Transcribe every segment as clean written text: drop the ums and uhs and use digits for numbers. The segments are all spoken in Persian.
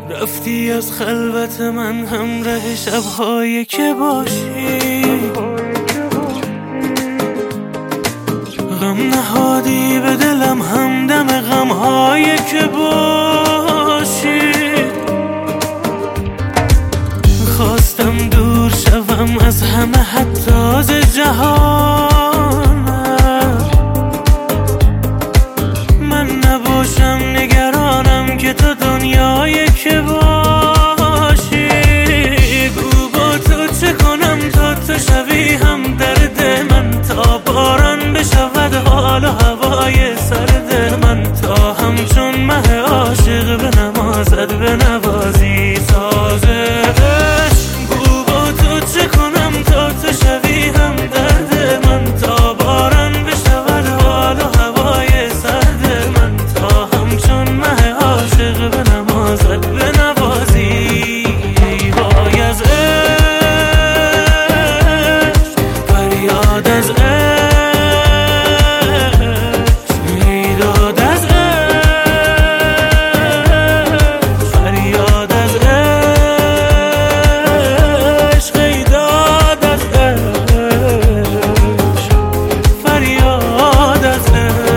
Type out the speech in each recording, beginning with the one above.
رفتی از خلوت من همراه شب‌هایی که باشی، غم نهادی به دلم همدم غم‌هایی که باشی. خواستم دور شوم از همه حتی از جهانم، من نباشم نگرانم که تو دنیایی که باشی. گو با تو چه کنم تا تو شوی هم درد من، تا باران بشود حال و هوای سرد من، تا همچون مه عاشق به نمازت به نوازی سازه. گو با تو چه کنم تا تو شوی هم درد من، تا باران بشود حال و هوای سرد من، تا همچون مه عاشق به نمازت به نوازی. وای از عشق، فریاد از عشق، میداد از عشق، فریاد از عشق، میداد از عشق، فریاد از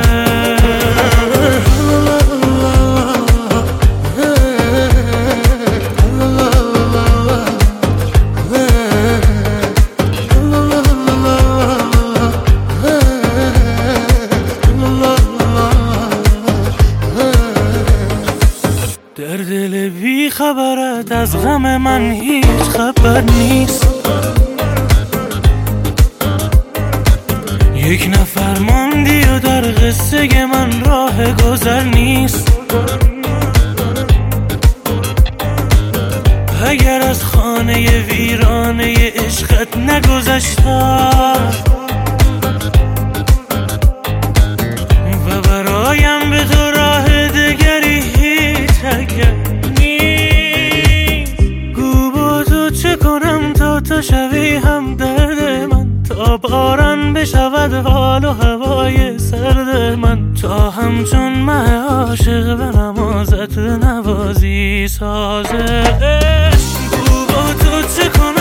در دل بی خبرت از غم من هیچ خبر نیست. یک نفر ماندی و در قصه من راه گذر نیست. اگر از خانه ویرانه عشقت نگذشتم و برایم به تو راه دگری هیچ اگر نیست. گو با تو چه کنم تا تو شوی هم درد من، تا باران بشود حال و هوای سرد من، تا همچون مه عاشق به نمازت نوازی سازه. گو با تو چه کنم